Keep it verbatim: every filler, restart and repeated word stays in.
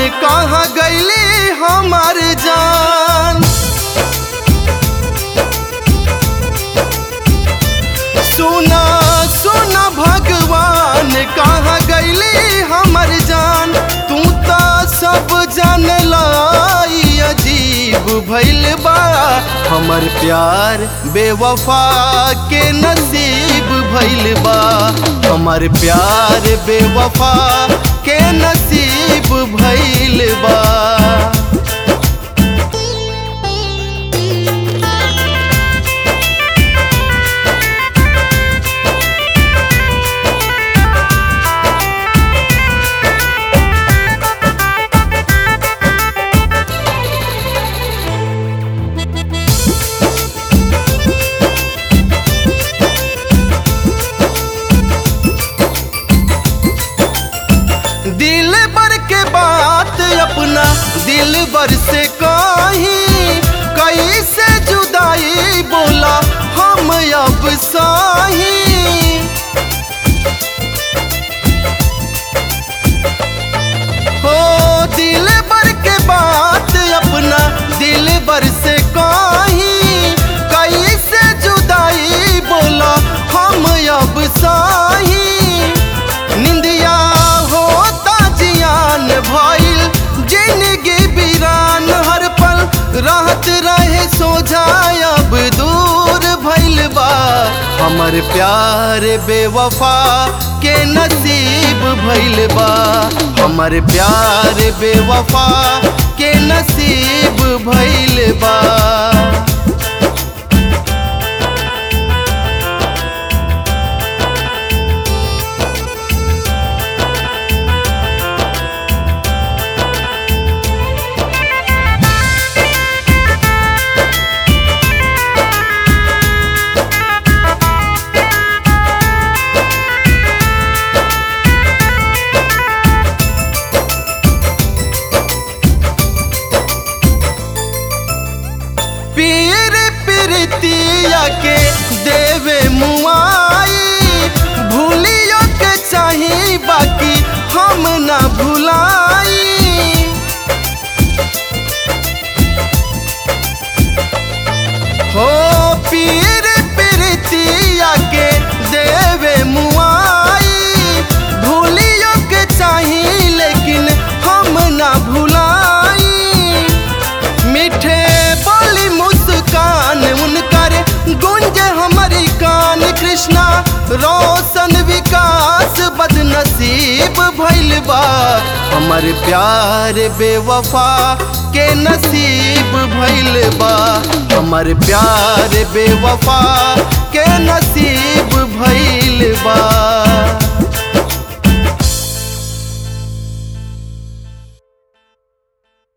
कहाँ गईली हमार जान। सुना सुना भगवान कहाँ गईली हमार जान। तू तो सब जानला अजीब भइल बा। हमर प्यार बेवफा के नसीब भइल बा। हमर प्यार बेवफा के नसीब भइल बा। दिल भर के बात अपना दिल भर से कहीं, कैसे जुदाई बोला हम अब सही। हो दिल भर के बात अपना दिल भर से कहीं, कैसे जुदाई बोला हम अब सही। निंदिया भइल जिंदगी वीरान, हर पल रहत रहे सोझा अब दूर भइल बा। हमर प्यार बेवफा के नसीब भइल बा। हमर प्यार बेवफा के नसीब भइल बा। पीर प्रीतिया के देवे मुआई, भूलियो के चाही बाकी हम ना भुलाई। हो पीर प्रीतिया के देवे मुआई, भूलियो के चाही लेकिन हम ना भुलाई। मीठे बोली मुस्कान उनकर गूंजे हमारी कान। कृष्णा रोशन विकास बदनसीब भइल बा। हमर प्यार बेवफा के नसीब भइल बा। हमर प्यार बेवफा के नसीब भइल बा।